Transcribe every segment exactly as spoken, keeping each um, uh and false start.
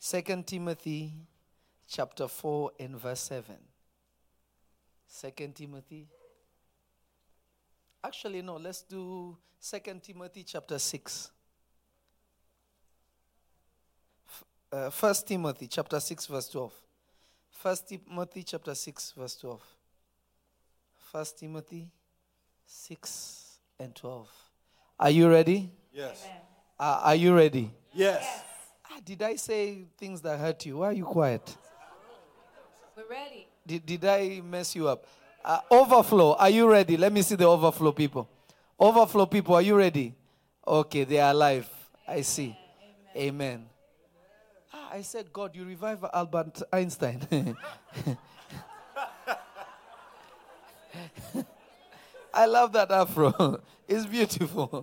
Second Timothy chapter four and verse seven. Second Timothy. Actually, no, let's do Second Timothy chapter six. Uh, First Timothy chapter six verse twelve. First Timothy chapter six verse twelve. First Timothy six and twelve. Are you ready? Yes. Uh, are you ready? Yes. Yes. Ah, did I say things that hurt you? Why are you quiet? We're ready. Did, did I mess you up? Uh, overflow, are you ready? Let me see the overflow people. Overflow people, are you ready? Okay, they are alive. I see. Amen. Amen. Ah, I said, God, you revive Albert Einstein. I love that afro. It's beautiful.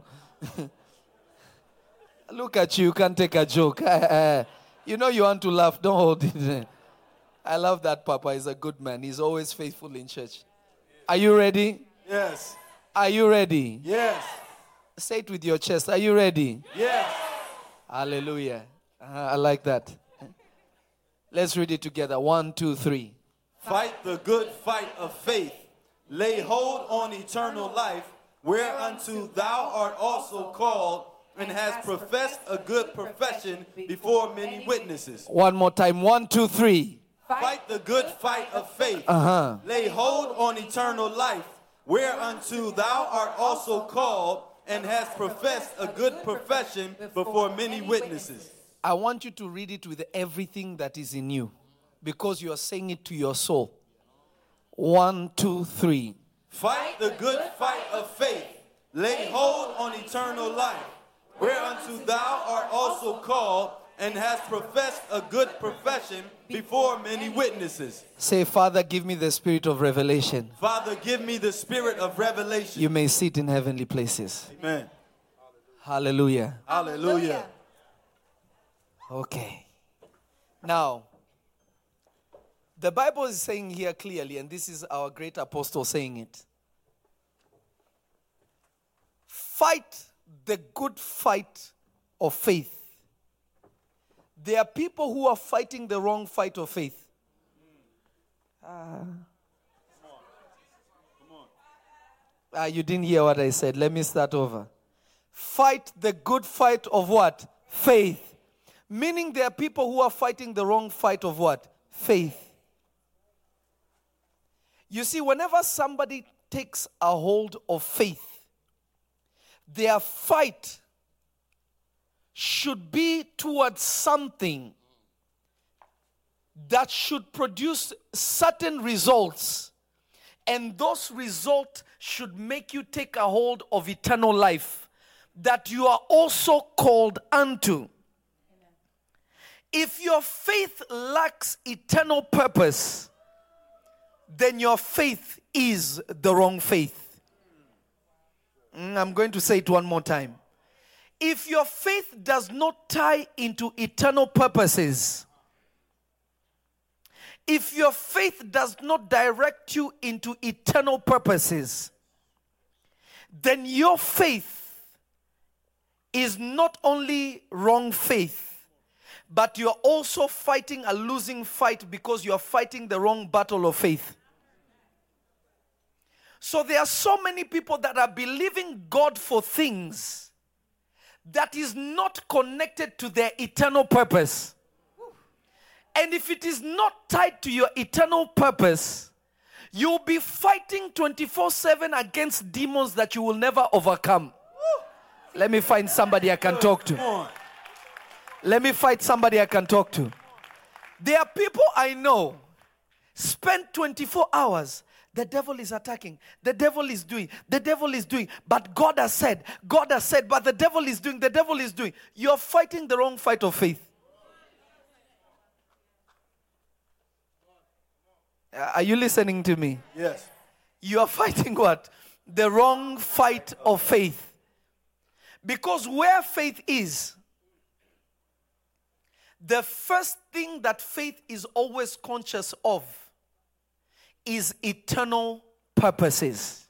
Look at you, you can't take a joke. You know you want to laugh, don't hold it. I love that Papa. He's a good man. He's always faithful in church. Are you ready? Yes. Are you ready? Yes. Say it with your chest. Are you ready? Yes. Hallelujah. Uh, I like that. Let's read it together. One, two, three. Fight the good fight of faith. Lay hold on eternal life, whereunto thou art also called, and hast professed a good profession before many witnesses. One more time. One, two, three. Fight the good fight of faith. Uh-huh. Lay hold on eternal life, whereunto thou art also called, and hast professed a good profession before many witnesses. I want you to read it with everything that is in you, because you are saying it to your soul. One, two, three. Fight the good fight of faith. Lay hold on eternal life, whereunto thou art also called, and hast professed a good profession before many witnesses. Say, Father, give me the spirit of revelation. Father, give me the spirit of revelation. You may sit in heavenly places. Amen. Hallelujah. Hallelujah. Okay. Now, the Bible is saying here clearly, and this is our great apostle saying it. Fight the good fight of faith. There are people who are fighting the wrong fight of faith. Uh, uh, you didn't hear what I said. Let me start over. Fight the good fight of what? Faith. Meaning there are people who are fighting the wrong fight of what? Faith. You see, whenever somebody takes a hold of faith, their fight should be towards something that should produce certain results. And those results should make you take a hold of eternal life that you are also called unto. Amen. If your faith lacks eternal purpose, then your faith is the wrong faith. Mm, I'm going to say it one more time. If your faith does not tie into eternal purposes, if your faith does not direct you into eternal purposes, then your faith is not only wrong faith, but you're also fighting a losing fight because you're fighting the wrong battle of faith. So there are so many people that are believing God for things that is not connected to their eternal purpose. And if it is not tied to your eternal purpose, you'll be fighting twenty-four seven against demons that you will never overcome. Let me find somebody I can talk to. Let me find somebody I can talk to. There are people I know spend twenty-four hours. The devil is attacking. The devil is doing. The devil is doing. But God has said. God has said. But the devil is doing. The devil is doing. You're fighting the wrong fight of faith. Are you listening to me? Yes. You are fighting what? The wrong fight of faith. Because where faith is, the first thing that faith is always conscious of is eternal purposes.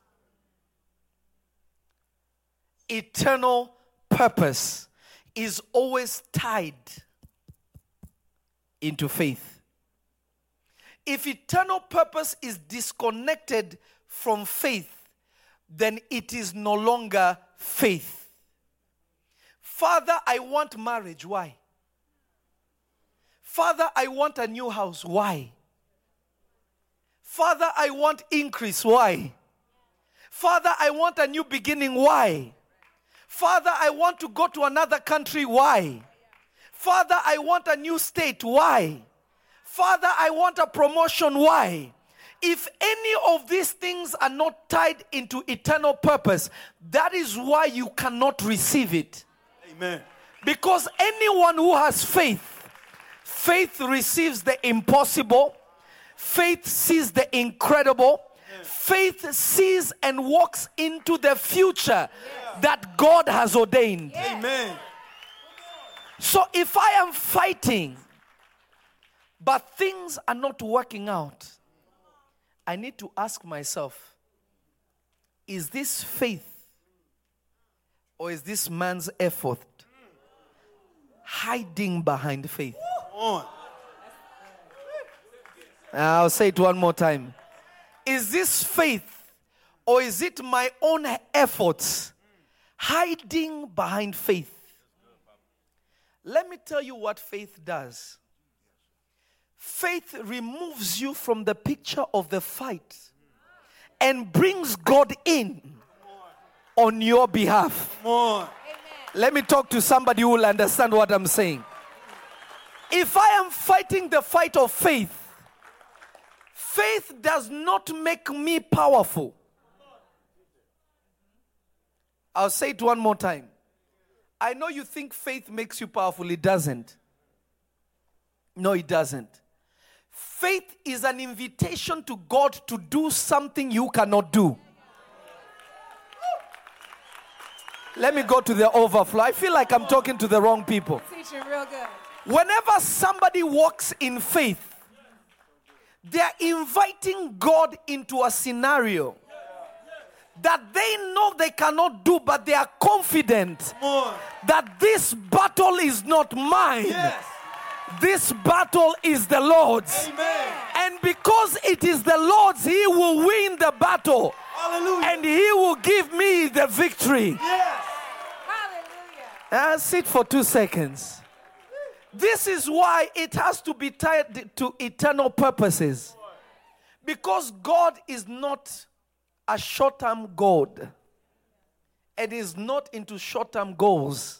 Eternal purpose is always tied into faith. If eternal purpose is disconnected from faith, then it is no longer faith. Father, I want marriage. Why? Father, I want a new house. Why? Father, I want increase. Why? Father, I want a new beginning. Why? Father, I want to go to another country. Why? Father, I want a new state. Why? Father, I want a promotion. Why? If any of these things are not tied into eternal purpose, that is why you cannot receive it. Amen. Because anyone who has faith, faith receives the impossible, faith sees the incredible, faith sees and walks into the future that God has ordained. Amen. So if I am fighting, but things are not working out, I need to ask myself, is this faith or is this man's effort hiding behind faith? Come on. I'll say it one more time. Is this faith or is it my own efforts hiding behind faith? Let me tell you what faith does. Faith removes you from the picture of the fight and brings God in on your behalf. Come on. Let me talk to somebody who will understand what I'm saying. If I am fighting the fight of faith, faith does not make me powerful. I'll say it one more time. I know you think faith makes you powerful. It doesn't. No, it doesn't. Faith is an invitation to God to do something you cannot do. Let me go to the overflow. I feel like I'm talking to the wrong people. Teaching real good. Whenever somebody walks in faith, they are inviting God into a scenario that they know they cannot do, but they are confident that this battle is not mine. Yes. This battle is the Lord's. Amen. And because it is the Lord's, He will win the battle. Hallelujah. And He will give me the victory. Yes. Hallelujah. Uh, sit for two seconds. This is why it has to be tied to eternal purposes. Because God is not a short-term God. And is not into short-term goals.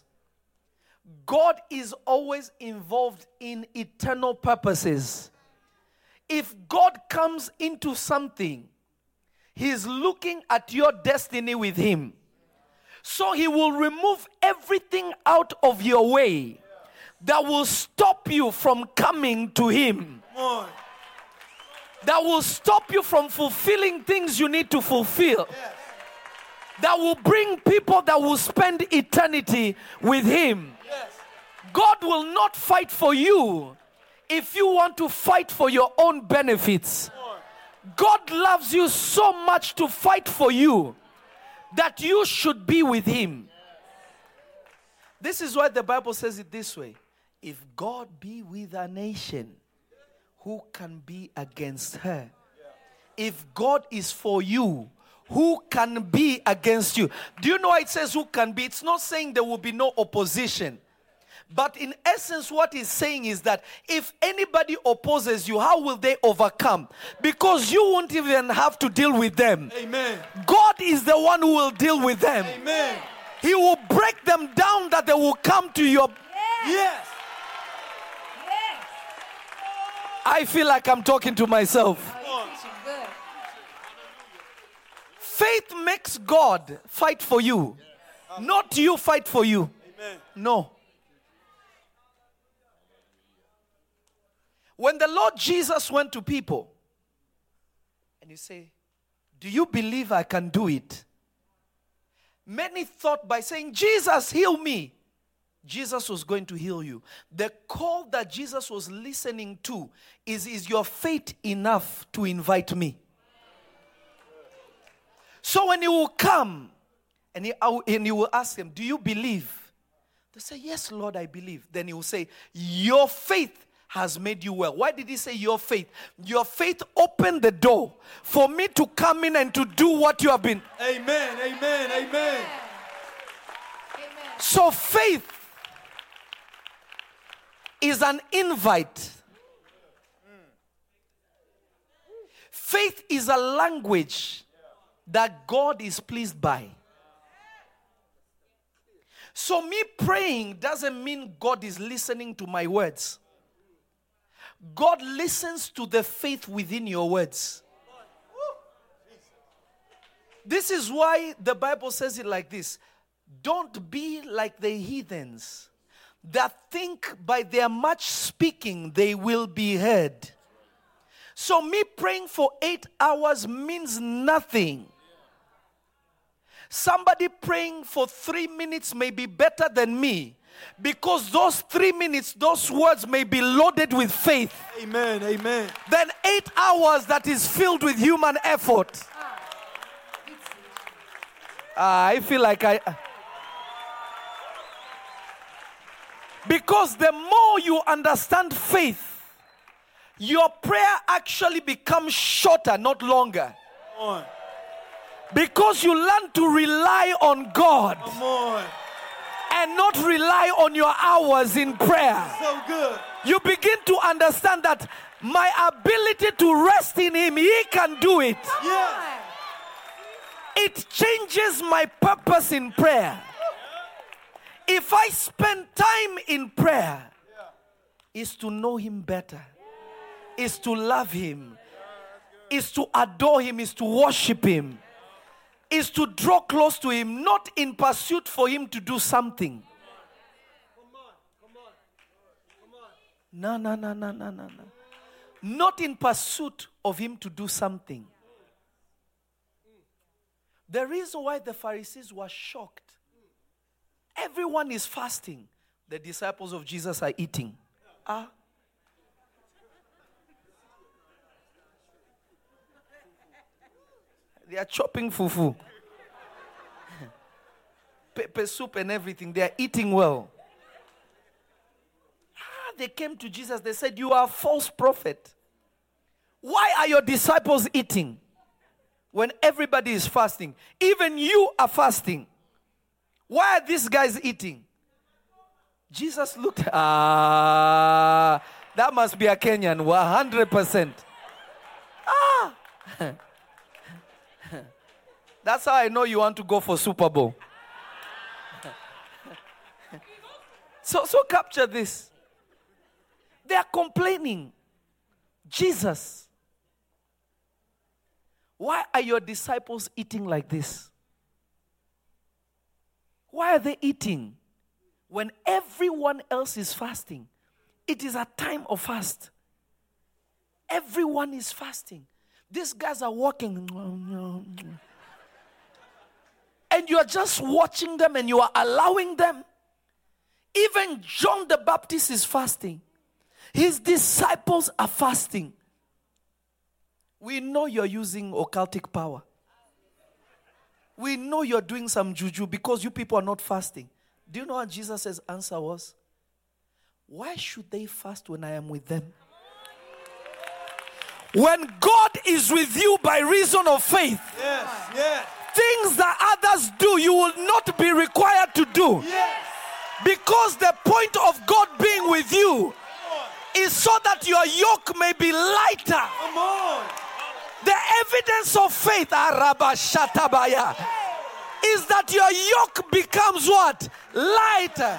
God is always involved in eternal purposes. If God comes into something, He's looking at your destiny with Him. So He will remove everything out of your way that will stop you from coming to Him. Come on. That will stop you from fulfilling things you need to fulfill. Yes. That will bring people that will spend eternity with Him. Yes. God will not fight for you if you want to fight for your own benefits. God loves you so much to fight for you that you should be with Him. This is why the Bible says it this way. If God be with a nation, who can be against her? If God is for you, who can be against you? Do you know why it says who can be? It's not saying there will be no opposition. But in essence, what it's saying is that if anybody opposes you, how will they overcome? Because you won't even have to deal with them. Amen. God is the one who will deal with them. Amen. He will break them down that they will come to your... Yes. Yes. I feel like I'm talking to myself. Oh, you're teaching good. Faith makes God fight for you. Not you fight for you. Amen. No. When the Lord Jesus went to people and you say, do you believe I can do it? Many thought by saying, Jesus, heal me, Jesus was going to heal you. The call that Jesus was listening to is, is your faith enough to invite me? So when you will come and you, and you will ask him, do you believe? They say, yes, Lord, I believe. Then he will say, your faith has made you well. Why did he say your faith? Your faith opened the door for me to come in and to do what you have been. Amen, amen, amen. Amen. So faith is an invite. Faith is a language that God is pleased by. So me praying doesn't mean God is listening to my words. God listens to the faith within your words. This is why the Bible says it like this. Don't be like the heathens that think by their much speaking they will be heard. So me praying for eight hours means nothing. Somebody praying for three minutes may be better than me, because those three minutes, those words may be loaded with faith. Amen, amen. Than eight hours that is filled with human effort. Uh, I feel like I... Because the more you understand faith, your prayer actually becomes shorter, not longer. Come on. Because you learn to rely on God. Come on. And not rely on your hours in prayer. So good. You begin to understand that my ability to rest in Him, He can do it. Yeah. It changes my purpose in prayer. If I spend time in prayer, is to know Him better, is to love Him, is to adore Him, is to worship Him, is to draw close to Him, not in pursuit for Him to do something. No, no, no, no, no, no, no. Not in pursuit of Him to do something. The reason why the Pharisees were shocked. Everyone is fasting. The disciples of Jesus are eating. Ah. They are chopping fufu. Pepper soup and everything. They are eating well. Ah, they came to Jesus. They said, you are a false prophet. Why are your disciples eating when everybody is fasting? Even you are fasting. Why are these guys eating? Jesus looked, ah, that must be a Kenyan, one hundred percent. Ah. That's how I know you want to go for Super Bowl. so, so capture this. They are complaining. Jesus, why are your disciples eating like this? Why are they eating when everyone else is fasting? It is a time of fast. Everyone is fasting. These guys are walking. And you are just watching them and you are allowing them. Even John the Baptist is fasting. His disciples are fasting. We know you're using occultic power. We know you're doing some juju because you people are not fasting. Do you know what Jesus' answer was? Why should they fast when I am with them? When God is with you by reason of faith, Yes, yes. things that others do, you will not be required to do. Yes. Because the point of God being with you is so that your yoke may be lighter. Come on. The evidence of faith, Arabashatabaya, is that your yoke becomes what? Lighter.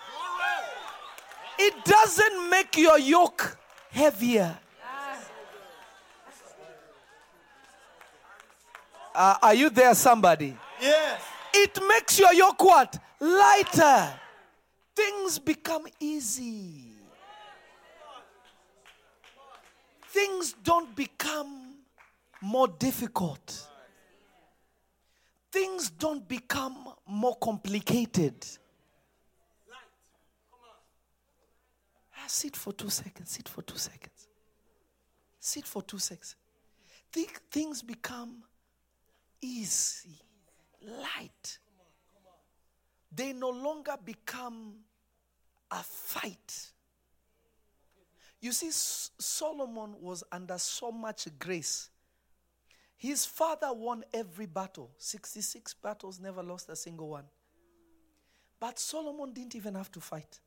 It doesn't make your yoke heavier. Uh, are you there, somebody? Yes. It makes your yoke what? Lighter. Things become easy. Things don't become more difficult. Things don't become more complicated. Ah, sit for two seconds. Sit for two seconds. Sit for two seconds. Think things become easy, light. They no longer become a fight. You see, S- Solomon was under so much grace. His father won every battle. sixty-six battles, never lost a single one. But Solomon didn't even have to fight.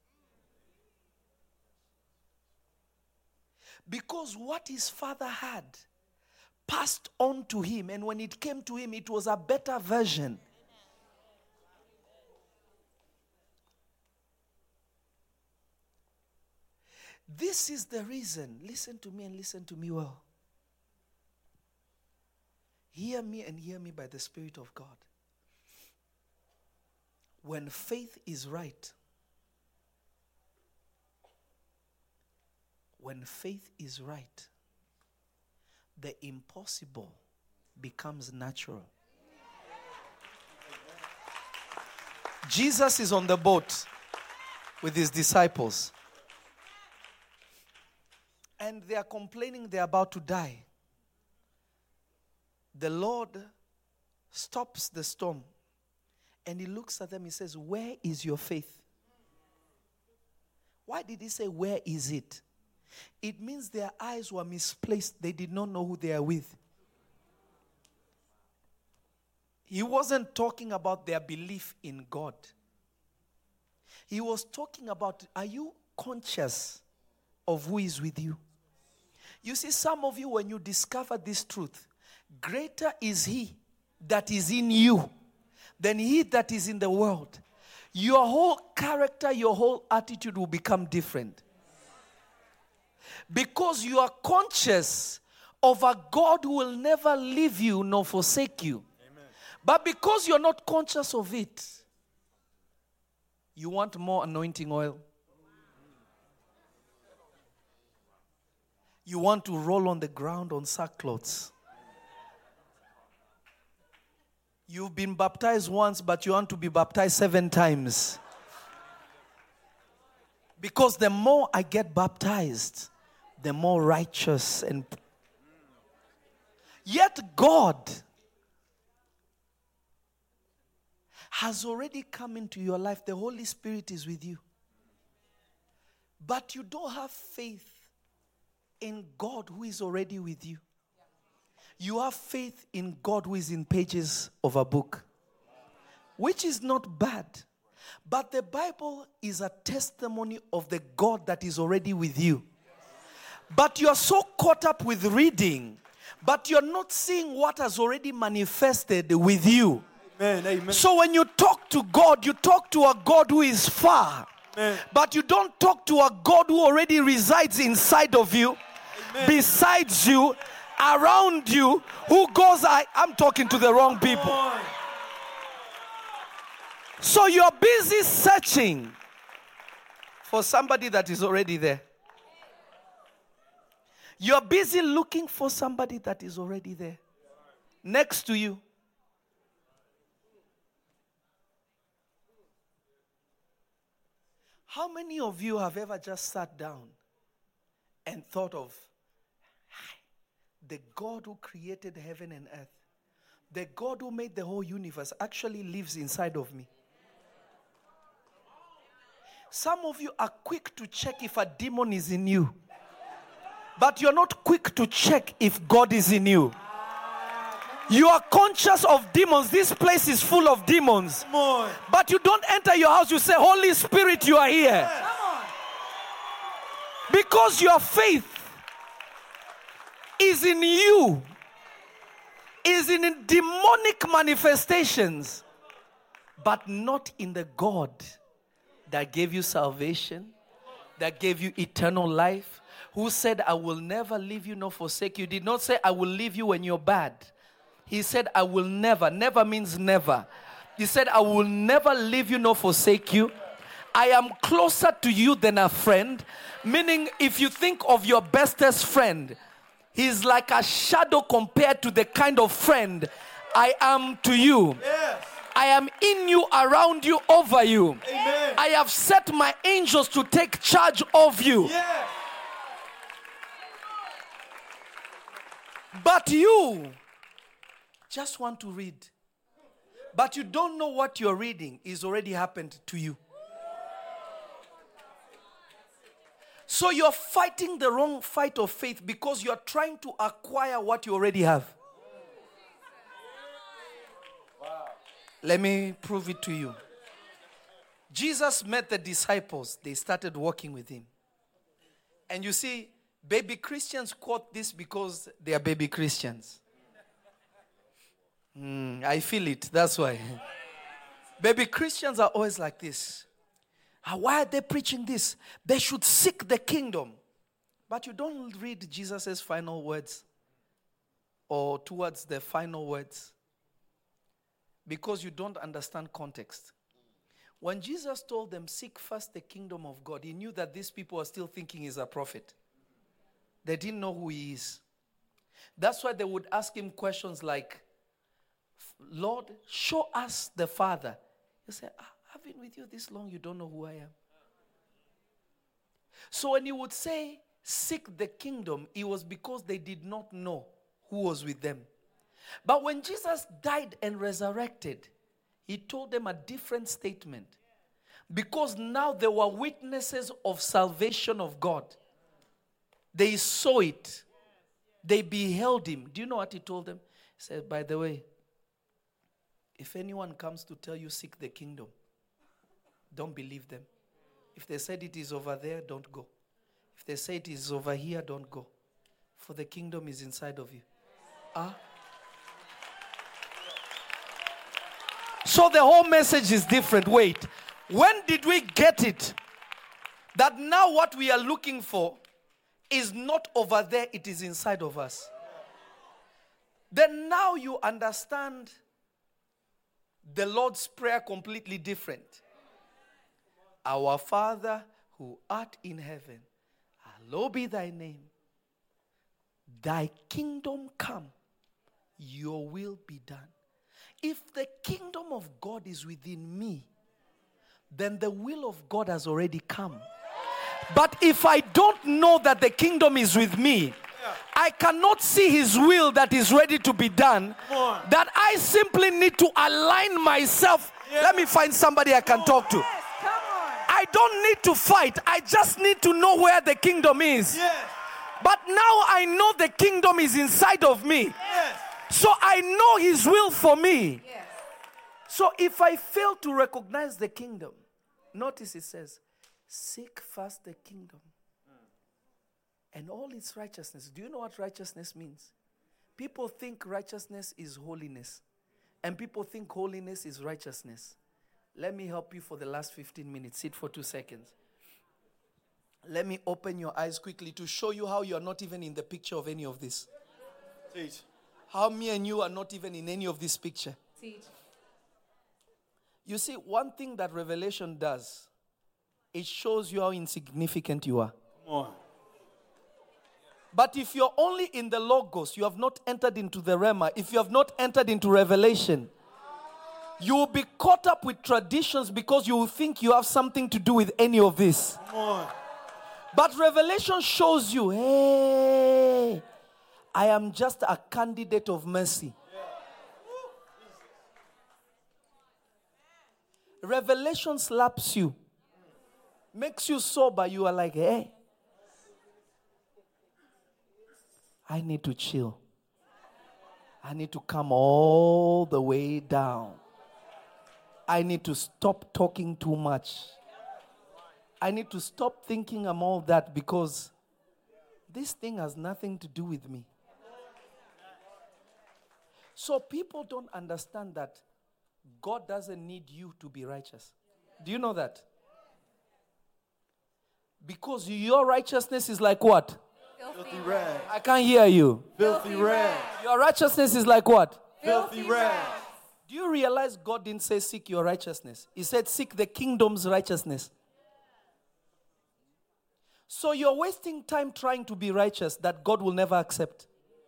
Because what his father had passed on to him, and when it came to him, it was a better version. This is the reason. Listen to me and listen to me well. Hear me and hear me by the Spirit of God. When faith is right, when faith is right, the impossible becomes natural. Jesus is on the boat with his disciples. And they are complaining they're about to die. The Lord stops the storm. And he looks at them, he says, where is your faith? Why did he say, where is it? It means their eyes were misplaced. They did not know who they are with. He wasn't talking about their belief in God. He was talking about, are you conscious of who is with you? You see, some of you, when you discover this truth, greater is he that is in you than he that is in the world. Your whole character, your whole attitude will become different. Because you are conscious of a God who will never leave you nor forsake you. Amen. But because you're not conscious of it, you want more anointing oil. You want to roll on the ground on sackcloths. You've been baptized once, but you want to be baptized seven times. Because the more I get baptized, the more righteous and... Yet God has already come into your life. The Holy Spirit is with you. But you don't have faith in God who is already with you. You have faith in God who is in pages of a book, which is not bad. But the Bible is a testimony of the God that is already with you. But you're so caught up with reading, but you're not seeing what has already manifested with you. Amen, amen. So when you talk to God, you talk to a God who is far. Amen. But you don't talk to a God who already resides inside of you. Amen. Besides you, around you, who goes, I, I'm talking to the wrong people. So you're busy searching for somebody that is already there. You're busy looking for somebody that is already there, next to you. How many of you have ever just sat down and thought of the God who created heaven and earth, the God who made the whole universe, actually lives inside of me? Some of you are quick to check if a demon is in you, but you're not quick to check if God is in you. You are conscious of demons. This place is full of demons. But you don't enter your house, you say, Holy Spirit, you are here. Because your faith is in you, is in demonic manifestations, but not in the God that gave you salvation, that gave you eternal life, who said, I will never leave you nor forsake you. Did not say, I will leave you when you're bad. He said, I will never. Never means never. He said, I will never leave you nor forsake you. I am closer to you than a friend. Meaning, if you think of your bestest friend, he's like a shadow compared to the kind of friend I am to you. Yes. I am in you, around you, over you. Amen. I have set my angels to take charge of you. Yes. But you just want to read. But you don't know what you're reading is already happened to you. So you're fighting the wrong fight of faith because you're trying to acquire what you already have. Wow. Let me prove it to you. Jesus met the disciples. They started walking with him. And you see, baby Christians quote this because they are baby Christians. Mm, I feel it. That's why. Baby Christians are always like this. Why are they preaching this? They should seek the kingdom. But you don't read Jesus' final words or towards the final words because you don't understand context. When Jesus told them, seek first the kingdom of God, he knew that these people were still thinking he's a prophet. They didn't know who he is. That's why they would ask him questions like, Lord, show us the Father. He said, I've been with you this long, you don't know who I am. So when he would say, seek the kingdom, it was because they did not know who was with them. But when Jesus died and resurrected, he told them a different statement. Because now they were witnesses of salvation of God. They saw it. They beheld him. Do you know what he told them? He said, by the way, if anyone comes to tell you seek the kingdom, don't believe them. If they said it is over there, don't go. If they say it is over here, don't go. For the kingdom is inside of you. Ah. So the whole message is different. Wait. When did we get it? That now what we are looking for is not over there, it is inside of us. Then now you understand the Lord's Prayer completely different. Our Father who art in heaven, hallowed be thy name. Thy kingdom come, your will be done. If the kingdom of God is within me, then the will of God has already come. But if I don't know that the kingdom is with me, I cannot see his will that is ready to be done, that I simply need to align myself. Yeah. Let me find somebody I can talk to. Yes, come on. I don't need to fight. I just need to know where the kingdom is. Yes. But now I know the kingdom is inside of me. Yes. So I know his will for me. Yes. So if I fail to recognize the kingdom, notice it says, seek first the kingdom and all its righteousness. Do you know what righteousness means? People think righteousness is holiness. And people think holiness is righteousness. Let me help you for the last fifteen minutes. Sit for two seconds. Let me open your eyes quickly to show you how you are not even in the picture of any of this. Teach. How me and you are not even in any of this picture. Teach. You see, one thing that Revelation does, it shows you how insignificant you are. Come on. But if you're only in the Logos, you have not entered into the Rhema, if you have not entered into Revelation, you will be caught up with traditions because you will think you have something to do with any of this. Come on. But Revelation shows you, hey, I am just a candidate of mercy. Revelation slaps you, makes you sober. You are like, hey, I need to chill. I need to come all the way down. I need to stop talking too much. I need to stop thinking I'm all that because this thing has nothing to do with me. So people don't understand that God doesn't need you to be righteous. Do you know that? Because your righteousness is like what? Filthy rags. I can't hear you. Filthy rags. Your righteousness is like what? Filthy rags. Do you realize God didn't say seek your righteousness? He said seek the kingdom's righteousness. So you're wasting time trying to be righteous that God will never accept.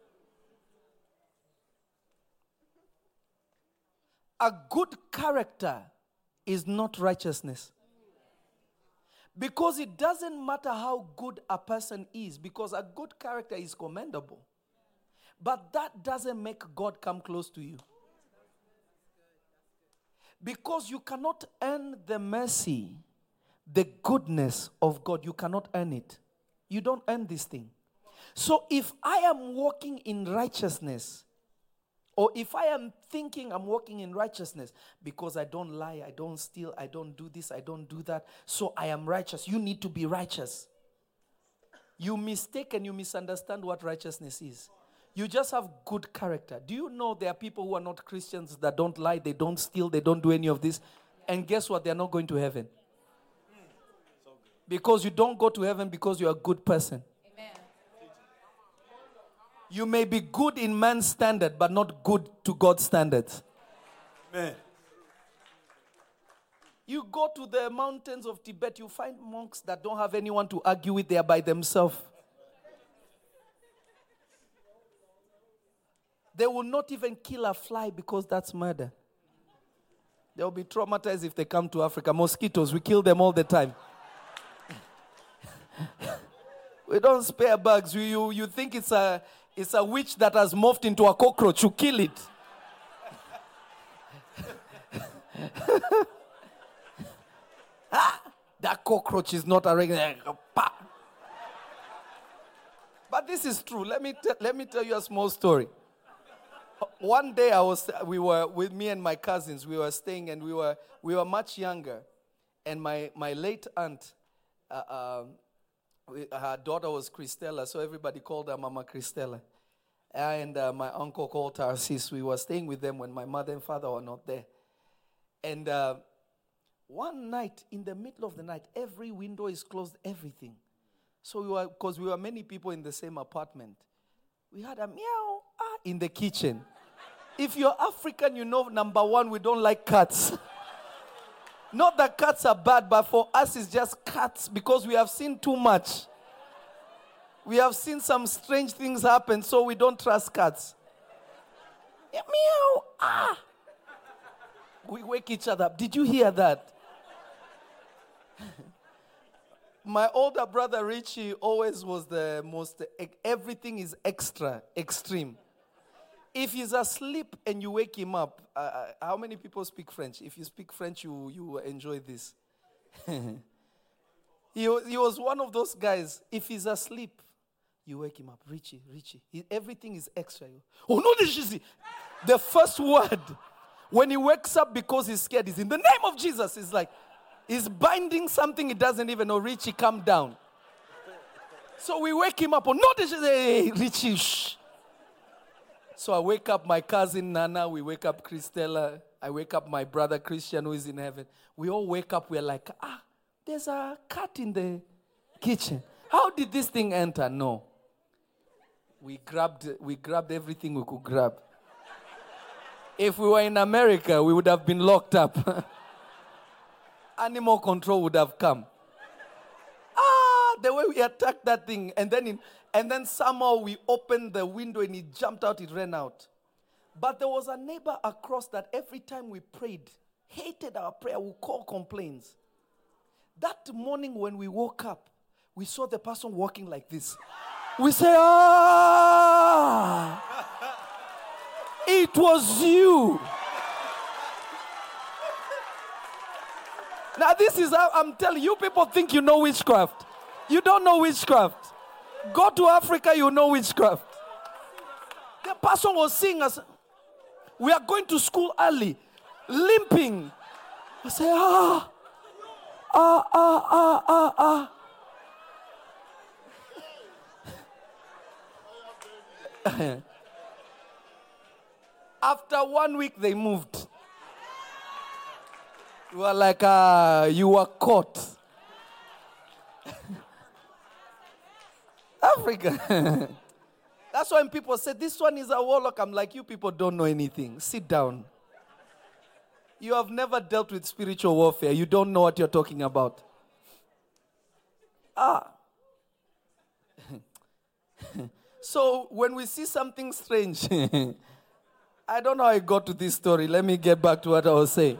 A good character is not righteousness. Because it doesn't matter how good a person is, because a good character is commendable. But that doesn't make God come close to you. Because you cannot earn the mercy, the goodness of God. You cannot earn it. You don't earn this thing. So if I am walking in righteousness, or if I am thinking I'm walking in righteousness because I don't lie, I don't steal, I don't do this, I don't do that, so I am righteous. You need to be righteous. You mistake and you misunderstand what righteousness is. You just have good character. Do you know there are people who are not Christians that don't lie, they don't steal, they don't do any of this, and guess what? They are not going to heaven. Because you don't go to heaven because you're a good person. Amen. You may be good in man's standard, but not good to God's standards. Amen. You go to the mountains of Tibet, you find monks that don't have anyone to argue with, they are by themselves. They will not even kill a fly because that's murder. They will be traumatized if they come to Africa. Mosquitoes, we kill them all the time. We don't spare bugs. You, you, you think it's a, it's a witch that has morphed into a cockroach. You kill it. Ah, that cockroach is not a regular. But this is true. Let me, t- let me tell you a small story. One day I was, we were with me and my cousins. We were staying, and we were we were much younger. And my, my late aunt, uh, um, we, her daughter was Christella, so everybody called her Mama Christella. And uh, my uncle called her Sis. We were staying with them when my mother and father were not there. And uh, one night, in the middle of the night, every window is closed, everything. So we were, because we were many people in the same apartment, we had a meow ah, in the kitchen. If you're African, you know, number one, we don't like cats. Not that cats are bad, but for us, it's just cats because we have seen too much. We have seen some strange things happen, so we don't trust cats. Yeah, meow, ah. We wake each other up. Did you hear that? My older brother Richie always was the most, everything is extra, extreme. If he's asleep and you wake him up, uh, how many people speak French? If you speak French, you, you enjoy this. he, was, he was one of those guys, if he's asleep, you wake him up. Richie, Richie. He, everything is extra. Oh, no, this is the first word. When he wakes up because he's scared, is in the name of Jesus. It's like, he's binding something he doesn't even know. Richie, calm down. So we wake him up. Oh, no, this is, hey, Richie, shh. So I wake up my cousin Nana, we wake up Christella, I wake up my brother Christian who is in heaven. We all wake up, we're like, ah, there's a cat in the kitchen. How did this thing enter? No. We grabbed, we grabbed everything we could grab. If we were in America, we would have been locked up. Animal control would have come. Ah, the way we attacked that thing, and then in, and then somehow we opened the window and it jumped out, it ran out. But there was a neighbor across that every time we prayed, hated our prayer, would call complaints. That morning when we woke up, we saw the person walking like this. We say, ah, it was you. Now this is how I'm telling you, people think you know witchcraft. You don't know witchcraft. Go to Africa, you know witchcraft. The person was seeing us. We are going to school early, limping. I say, ah, ah, ah, ah, ah, ah. After one week, they moved. You were like, ah, you were caught. Africa. That's why when people say, this one is a warlock, I'm like, you people don't know anything. Sit down. You have never dealt with spiritual warfare. You don't know what you're talking about. Ah. So when we see something strange, I don't know how I got to this story. Let me get back to what I was saying.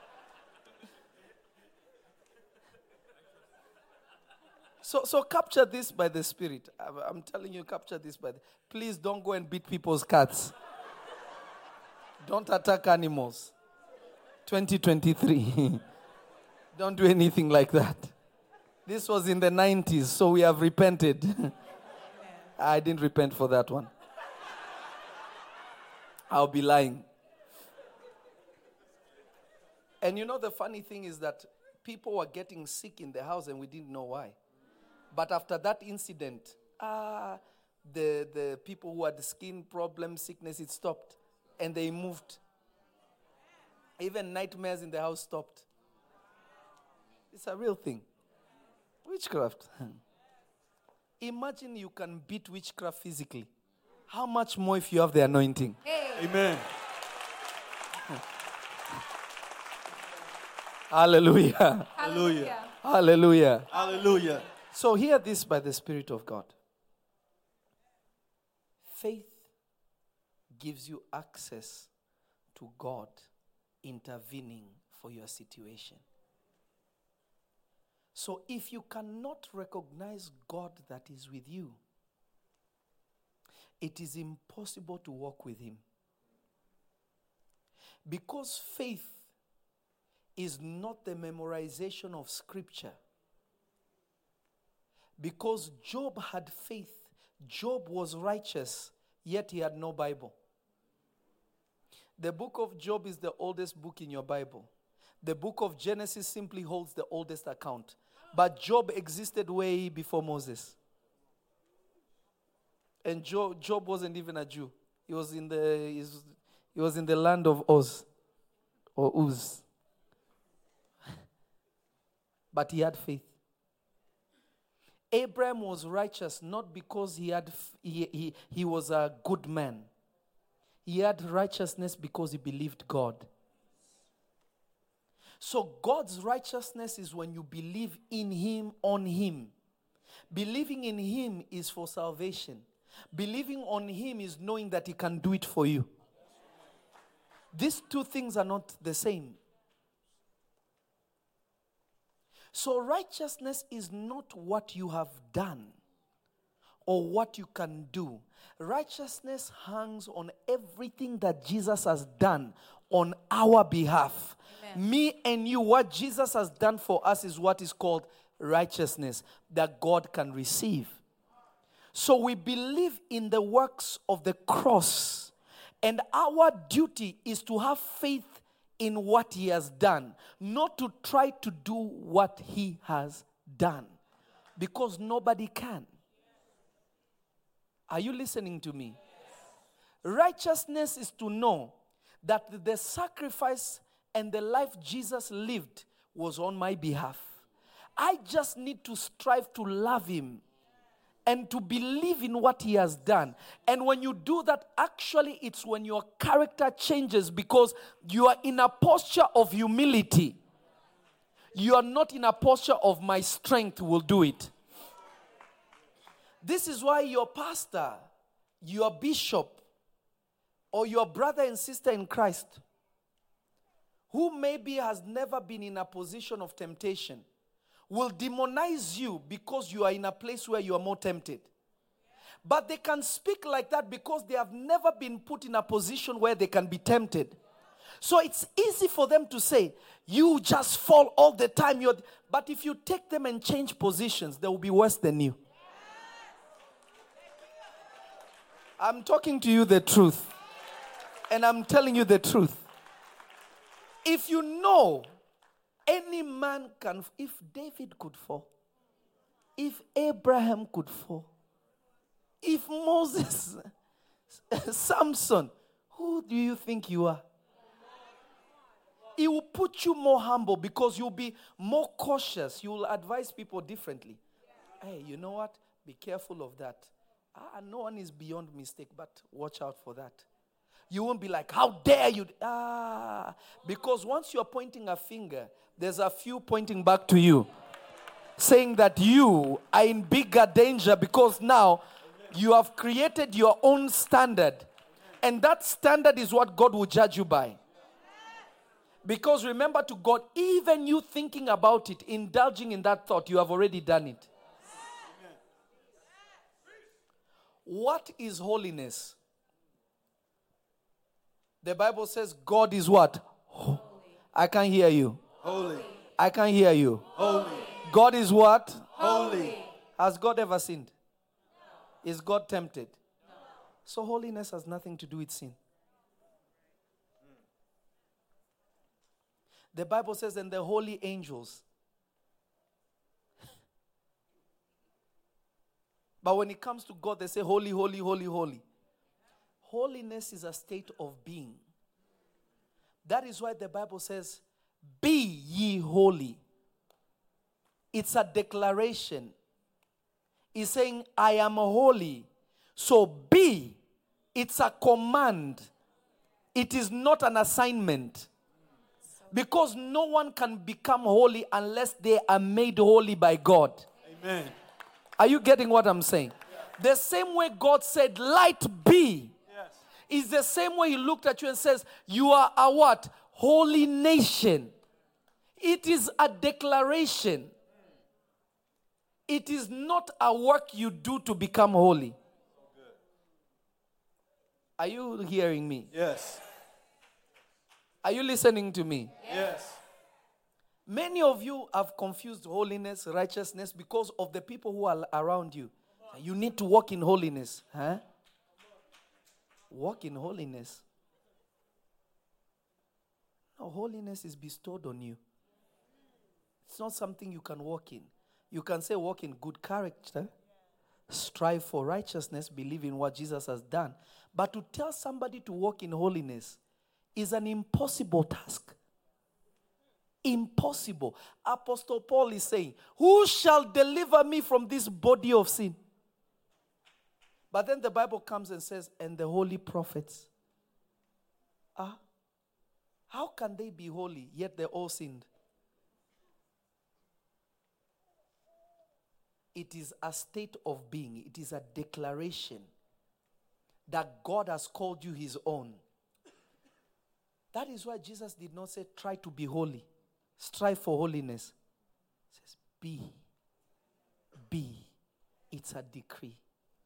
So, so capture this by the Spirit. I'm telling you, capture this by the... Please don't go and beat people's cats. Don't attack animals. twenty twenty-three. Don't do anything like that. This was in the nineties, so we have repented. I didn't repent for that one. I'll be lying. And you know, the funny thing is that people were getting sick in the house and we didn't know why. But after that incident, ah, the, the people who had skin problems, sickness, it stopped. And they moved. Even nightmares in the house stopped. It's a real thing. Witchcraft. Imagine you can beat witchcraft physically. How much more if you have the anointing? Hey. Amen. Hallelujah. Hallelujah. Hallelujah. Hallelujah. So hear this by the Spirit of God. Faith gives you access to God intervening for your situation. So if you cannot recognize God that is with you, it is impossible to walk with Him. Because faith is not the memorization of scripture. Because Job had faith, Job was righteous, yet he had no Bible. The book of Job is the oldest book in your Bible. The book of Genesis simply holds the oldest account. But Job existed way before Moses. And Job, Job wasn't even a Jew. He was in the he was, he was in the land of Oz or Uz. But he had faith. Abraham was righteous not because he had he, he, he was a good man. He had righteousness because he believed God. So God's righteousness is when you believe in Him, on Him. Believing in Him is for salvation. Believing on Him is knowing that He can do it for you. These two things are not the same. So righteousness is not what you have done or what you can do. Righteousness hangs on everything that Jesus has done on our behalf. Amen. Me and you, what Jesus has done for us is what is called righteousness that God can receive. So we believe in the works of the cross, and our duty is to have faith in what He has done, not to try to do what He has done, because nobody can. Are you listening to me? Yes. Righteousness is to know that the sacrifice and the life Jesus lived was on my behalf. I just need to strive to love Him and to believe in what He has done. And when you do that, actually it's when your character changes, because you are in a posture of humility. You are not in a posture of my strength will do it. This is why your pastor, your bishop, or your brother and sister in Christ, who maybe has never been in a position of temptation, will demonize you because you are in a place where you are more tempted. But they can speak like that because they have never been put in a position where they can be tempted. So it's easy for them to say, you just fall all the time. You're... But if you take them and change positions, they will be worse than you. I'm talking to you the truth. And I'm telling you the truth. If you know any man can, if David could fall, if Abraham could fall, if Moses, Samson, who do you think you are? It will put you more humble because you'll be more cautious. You will advise people differently. Hey, you know what? Be careful of that. Ah, no one is beyond mistake, but watch out for that. You won't be like, how dare you? Ah, because once you're pointing a finger, there's a few pointing back to you, saying that you are in bigger danger because now you have created your own standard. And that standard is what God will judge you by. Because remember, to God, even you thinking about it, indulging in that thought, you have already done it. What is holiness? The Bible says God is what? Holy. I can't hear you. Holy. I can't hear you. Holy. God is what? Holy. Has God ever sinned? Is God tempted? So holiness has nothing to do with sin. The Bible says, and the holy angels. But when it comes to God, they say, holy, holy, holy, holy. Holiness is a state of being. That is why the Bible says, be ye holy. It's a declaration. It's saying, I am holy. So be. It's a command. It is not an assignment. Because no one can become holy unless they are made holy by God. Amen. Are you getting what I'm saying? Yeah. The same way God said, light be. Yes. Is the same way He looked at you and says, you are a what? Holy nation. It is a declaration. It is not a work you do to become holy. Are you hearing me? Yes. Are you listening to me? Yes. Many of you have confused holiness, righteousness because of the people who are around you. You need to walk in holiness. Huh? Walk in holiness. No, holiness is bestowed on you. It's not something you can walk in. You can say walk in good character, strive for righteousness, believe in what Jesus has done. But to tell somebody to walk in holiness is an impossible task. Impossible. Apostle Paul is saying, who shall deliver me from this body of sin? But then the Bible comes and says, and the holy prophets. Ah, how can they be holy, yet they all sinned? It is a state of being. It is a declaration that God has called you His own. That is why Jesus did not say, try to be holy. Strive for holiness. He says, be. Be. It's a decree.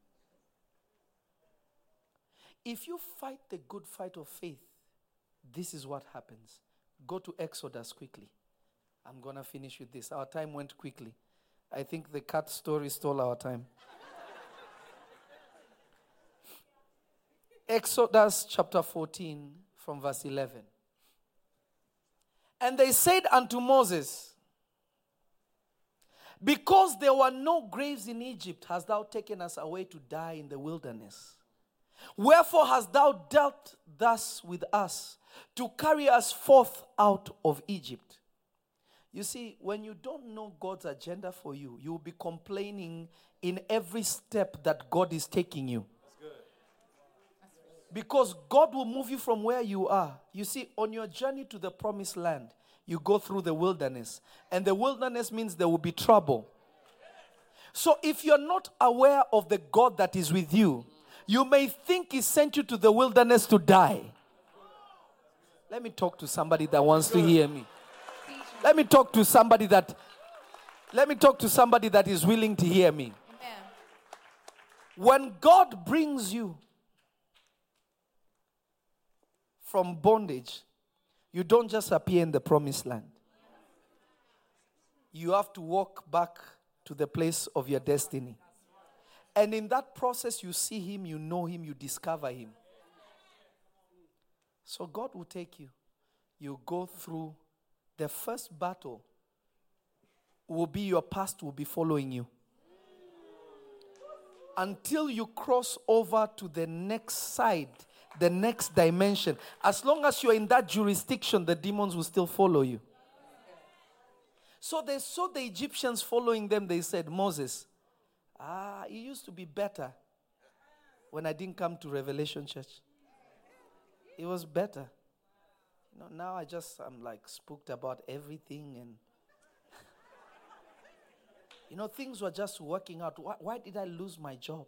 If you fight the good fight of faith, this is what happens. Go to Exodus quickly. I'm going to finish with this. Our time went quickly. I think the cat story stole our time. Exodus chapter fourteen from verse eleven. And they said unto Moses, because there were no graves in Egypt, hast thou taken us away to die in the wilderness? Wherefore hast thou dealt thus with us, to carry us forth out of Egypt? You see, when you don't know God's agenda for you, you will be complaining in every step that God is taking you. That's good. Because God will move you from where you are. You see, on your journey to the promised land, you go through the wilderness. And the wilderness means there will be trouble. So if you're not aware of the God that is with you, you may think He sent you to the wilderness to die. Let me talk to somebody that wants to hear me. Let me talk to somebody that let me talk to somebody that is willing to hear me. Amen. When God brings you from bondage, you don't just appear in the promised land. You have to walk back to the place of your destiny. And in that process, you see Him, you know Him, you discover Him. So God will take you. You go through the first battle. Will be your past will be following you. Until you cross over to the next side, the next dimension. As long as you're in that jurisdiction, the demons will still follow you. So they saw the Egyptians following them. They said, Moses, ah, it used to be better when I didn't come to Revelation Church. It was better. You know, now I just, I'm like spooked about everything. And, you know, things were just working out. Why, why did I lose my job?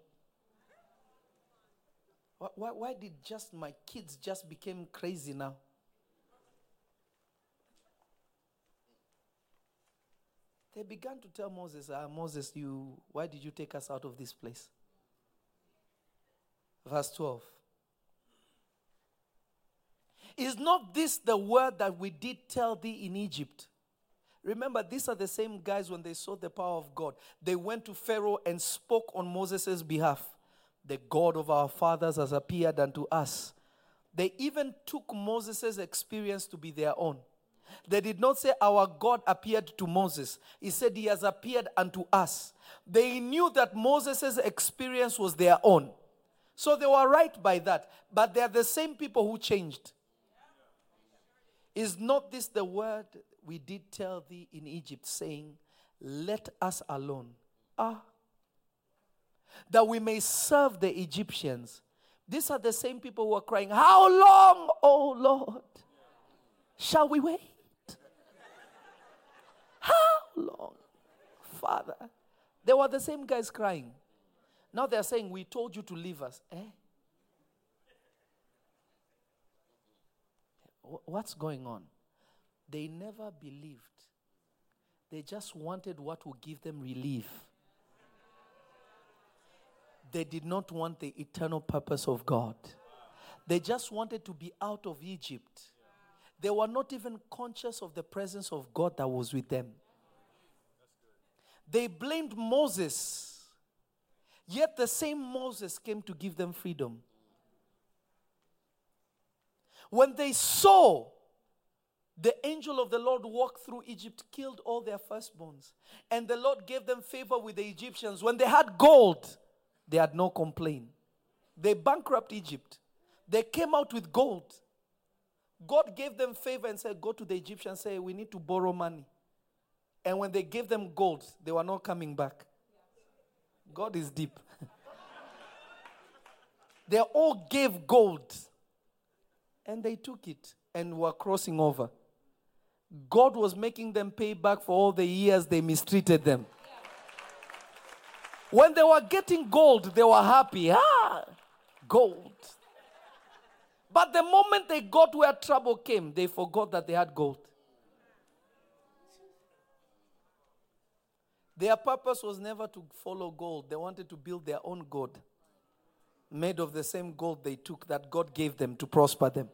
Why, why, why did just my kids just become crazy now? They began to tell Moses, ah, Moses, you, why did you take us out of this place? Verse twelve. Is not this the word that we did tell thee in Egypt, Remember, these are the same guys when they saw the power of God. They went to Pharaoh and spoke on Moses' behalf. The God of our fathers has appeared unto us. They even took Moses' experience to be their own. They did not say our God appeared to Moses. He said he has appeared unto us. They knew that Moses' experience was their own. So they were right by that. But they are the same people who changed. Is not this the word we did tell thee in Egypt, saying, let us alone. Ah. That we may serve the Egyptians. These are the same people who are crying, how long, O Lord, shall we wait? How long, Father? They were the same guys crying. Now they're saying, we told you to leave us. Eh? What's going on? They never believed. They just wanted what would give them relief. They did not want the eternal purpose of God. They just wanted to be out of Egypt. They were not even conscious of the presence of God that was with them. They blamed Moses. Yet the same Moses came to give them freedom. When they saw the angel of the Lord walk through Egypt, killed all their firstborns, and the Lord gave them favor with the Egyptians. When they had gold, they had no complaint. They bankrupted Egypt. They came out with gold. God gave them favor and said, go to the Egyptians, say, we need to borrow money. And when they gave them gold, they were not coming back. God is deep. They all gave gold. And they took it and were crossing over. God was making them pay back for all the years they mistreated them. When they were getting gold, they were happy. Ah, gold. But the moment they got where trouble came, they forgot that they had gold. Their purpose was never to follow gold. They wanted to build their own god, made of the same gold they took that God gave them to prosper them.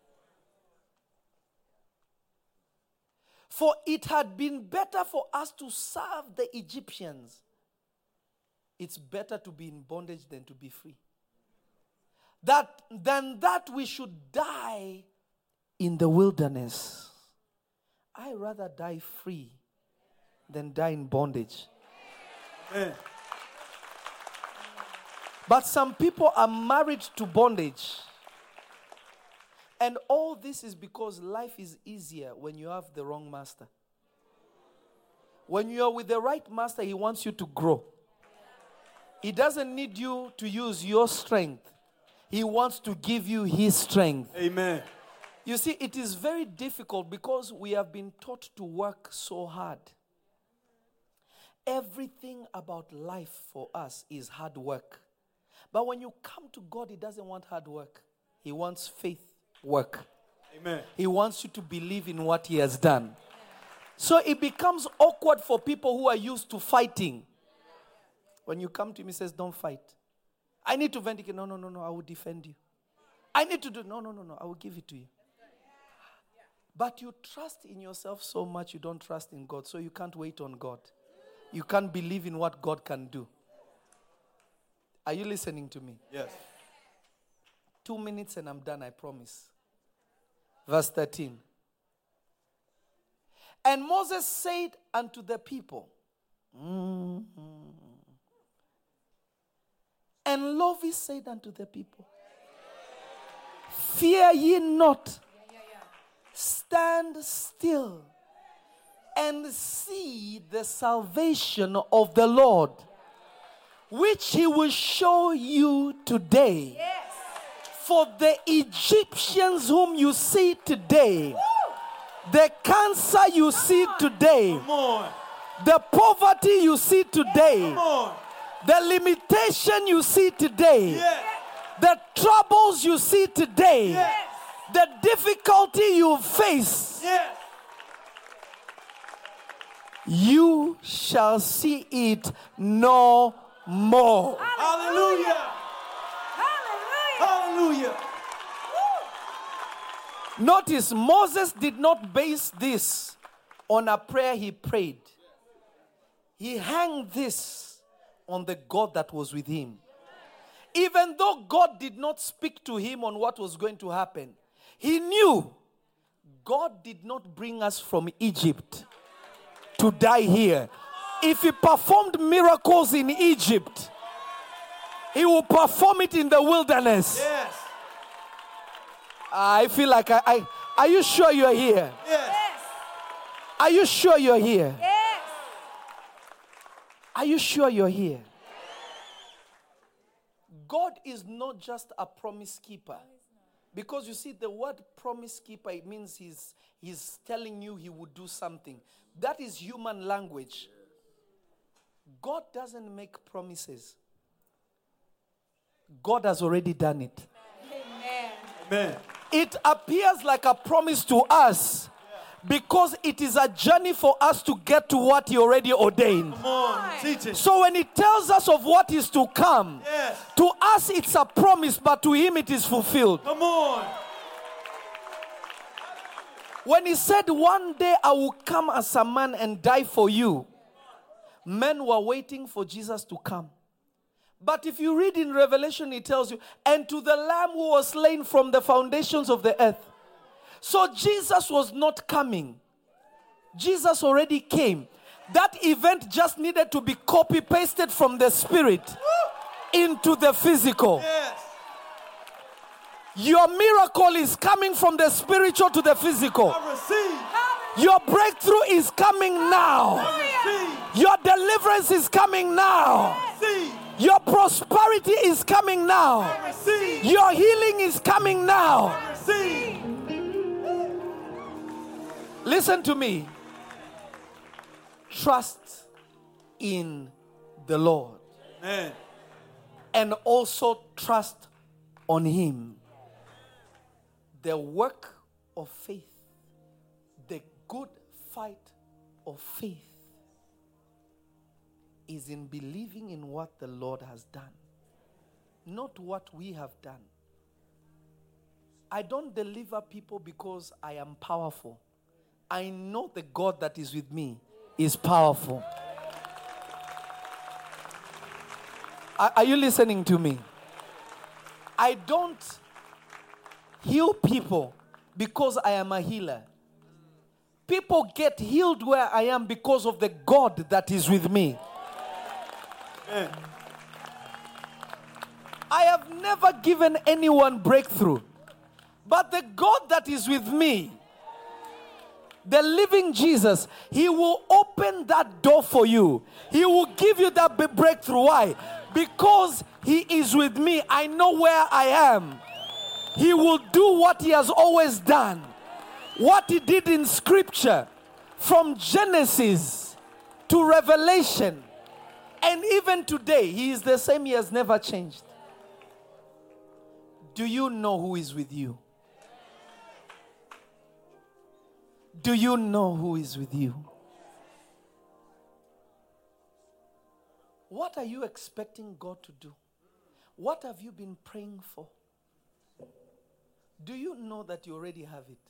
For it had been better for us to serve the Egyptians. It's better to be in bondage than to be free. That than that we should die in the wilderness. I rather die free than die in bondage. Amen. But some people are married to bondage. And all this is because life is easier when you have the wrong master. When you are with the right master, he wants you to grow. He doesn't need you to use your strength. He wants to give you his strength. Amen. You see, it is very difficult because we have been taught to work so hard. Everything about life for us is hard work. But when you come to God, he doesn't want hard work. He wants faith work. Amen. He wants you to believe in what he has done. So it becomes awkward for people who are used to fighting. When you come to him, he says, don't fight. I need to vindicate. No, no, no, no, I will defend you. I need to do, no, no, no, no, I will give it to you. But you trust in yourself so much, you don't trust in God. So you can't wait on God. You can't believe in what God can do. Are you listening to me? Yes. Two minutes and I'm done, I promise. Verse thirteen. And Moses said unto the people, mm-hmm. And Lovis said unto the people, fear ye not, stand still and see the salvation of the Lord, which he will show you today. Yes. For the Egyptians whom you see today, the cancer you see today, Come on. the poverty you see today, Come on. the limitation you see today, Yes. the troubles you see today, Yes. the difficulty you face, Yes. you shall see it no more. Hallelujah. Hallelujah. Notice, Moses did not base this on a prayer he prayed. He hung this on the God that was with him. Even though God did not speak to him on what was going to happen, he knew God did not bring us from Egypt to die here. If he performed miracles in Egypt, he will perform it in the wilderness. Yes. I feel like I, I are you sure you're here? Yes. Are you sure you're here? Yes. Are you sure you're here? God is not just a promise keeper. Because you see, the word promise keeper, it means he's, he's telling you he would do something. That is human language. God doesn't make promises. God has already done it. Amen. Amen. It appears like a promise to us because it is a journey for us to get to what he already ordained. Come on, teach it. So when he tells us of what is to come, Yes. to us it's a promise, but to him it is fulfilled. Come on. When he said, one day I will come as a man and die for you, men were waiting for Jesus to come. But if you read in Revelation, it tells you, and to the Lamb who was slain from the foundations of the earth. So Jesus was not coming. Jesus already came. That event just needed to be copy-pasted from the spirit into the physical. Yes. Your miracle is coming from the spiritual to the physical. I receive. Your breakthrough is coming now. I Your deliverance is coming now. receive. Your prosperity is coming now. I receive. Your healing is coming now. I receive. Listen to me. Trust in the Lord Amen. and also trust on him. The work of faith, the good fight of faith, is in believing in what the Lord has done, not what we have done. I don't deliver people because I am powerful. I know the God that is with me is powerful. Are, are you listening to me? I don't heal people because I am a healer. People get healed where I am because of the God that is with me. Amen. I have never given anyone breakthrough. But the God that is with me, the living Jesus, he will open that door for you. He will give you that b- breakthrough. Why? Because he is with me. I know where I am. He will do what he has always done. What he did in scripture, from Genesis to Revelation. And even today, he is the same. He has never changed. Do you know who is with you? Do you know who is with you? What are you expecting God to do? What have you been praying for? Do you know that you already have it?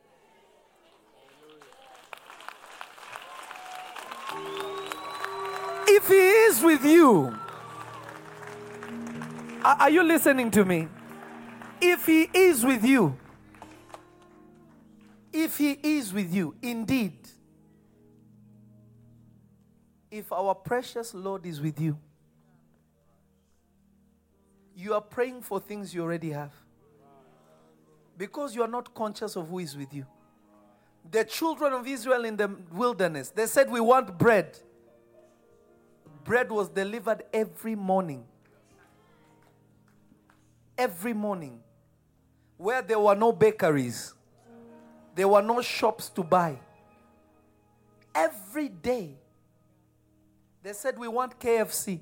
If he is with you, are, are you listening to me? If he is with you, if he is with you, indeed, if our precious Lord is with you, you are praying for things you already have. Because you are not conscious of who is with you. The children of Israel in the wilderness, they said, we want bread. Bread was delivered every morning. Every morning. Where there were no bakeries. There were no shops to buy. Every day. They said, we want K F C.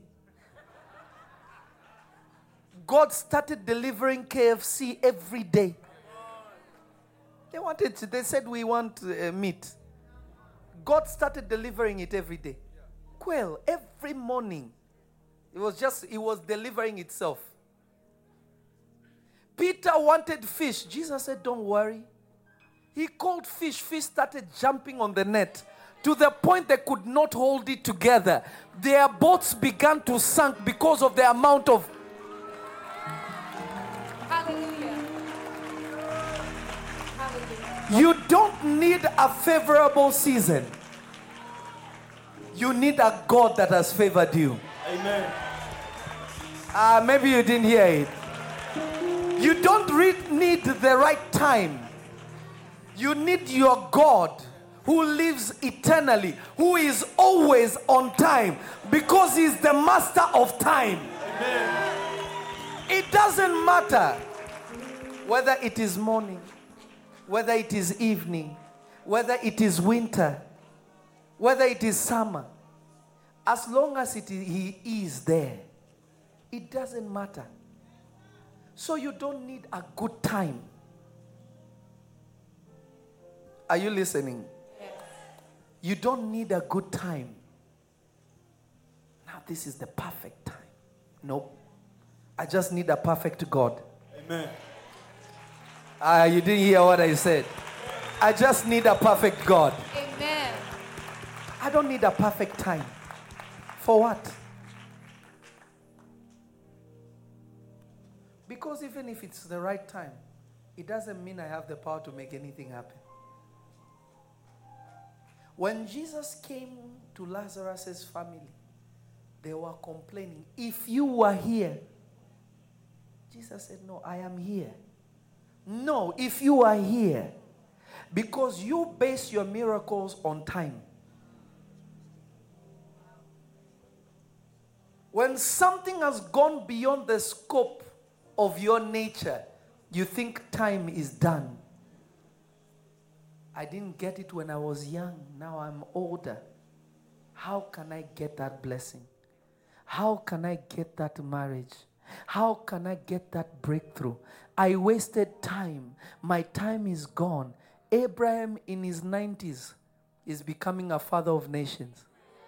God started delivering K F C every day. They wanted to, they said, we want uh, meat. God started delivering it every day. Quail, every morning. It was just, it was delivering itself. Peter wanted fish. Jesus said, don't worry. He called fish. Fish started jumping on the net to the point they could not hold it together. Their boats began to sink because of the amount of... Hallelujah. Hallelujah. You don't need a favorable season. You need a God that has favored you. Amen. Uh, maybe you didn't hear it. You don't re- need the right time. You need your God who lives eternally, who is always on time, because he's the master of time. Amen. It doesn't matter whether it is morning, whether it is evening, whether it is winter, whether it is summer. As long as it is, he is there, it doesn't matter. So you don't need a good time. Are you listening? Yes. You don't need a good time. Now this is the perfect time. Nope. I just need a perfect God. Amen. Ah, you didn't hear what I said. I just need a perfect God. Amen. I don't need a perfect time. For what? Because even if it's the right time, it doesn't mean I have the power to make anything happen. When Jesus came to Lazarus' family, they were complaining. If you were here, Jesus said, no, I am here. No, if you are here, because you base your miracles on time. When something has gone beyond the scope of your nature, you think time is done. I didn't get it when I was young. Now I'm older. How can I get that blessing? How can I get that marriage? How can I get that breakthrough? I wasted time. My time is gone. Abraham in his nineties is becoming a father of nations.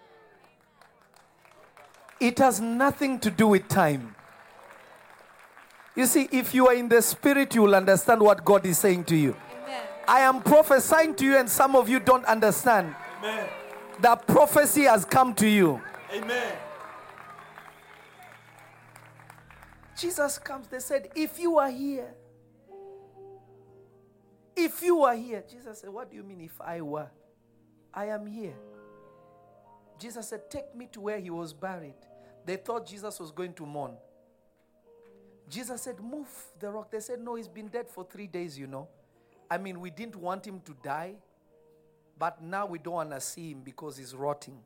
It has nothing to do with time. You see, if you are in the spirit, you will understand what God is saying to you. Amen. I am prophesying to you and some of you don't understand. Amen. That prophecy has come to you. Amen. Jesus comes, they said, if you are here, if you are here. Jesus said, what do you mean if I were? I am here. Jesus said, take me to where he was buried. They thought Jesus was going to mourn. Jesus said, move the rock. They said, no, he's been dead for three days, you know. I mean, we didn't want him to die, but now we don't want to see him because he's rotting.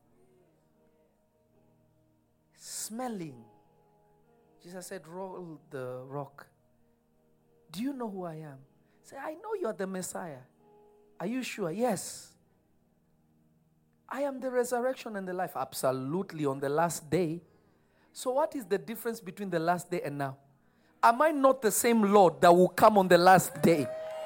Smelling. Jesus said, roll the rock. Do you know who I am? Say, I know you're the Messiah. Are you sure? Yes. I am the resurrection and the life. Absolutely, on the last day. So what is the difference between the last day and now? Am I not the same Lord that will come on the last day?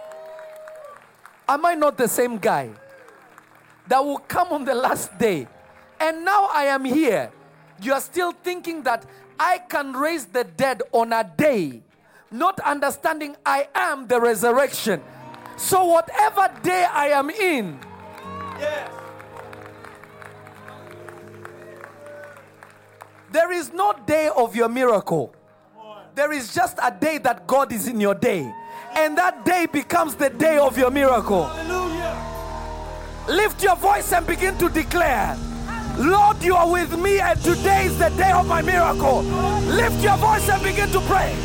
Am I not the same guy that will come on the last day? And now I am here. You are still thinking that I can raise the dead on a day, not understanding I am the resurrection. So whatever day I am in, Yes. there is no day of your miracle. There is just a day that God is in your day. And that day becomes the day of your miracle. Hallelujah. Lift your voice and begin to declare, Lord, you are with me and today is the day of my miracle. Lift your voice and begin to pray.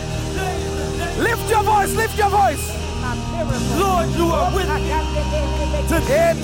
Lift your voice, lift your voice. Lord, you are with me. Today,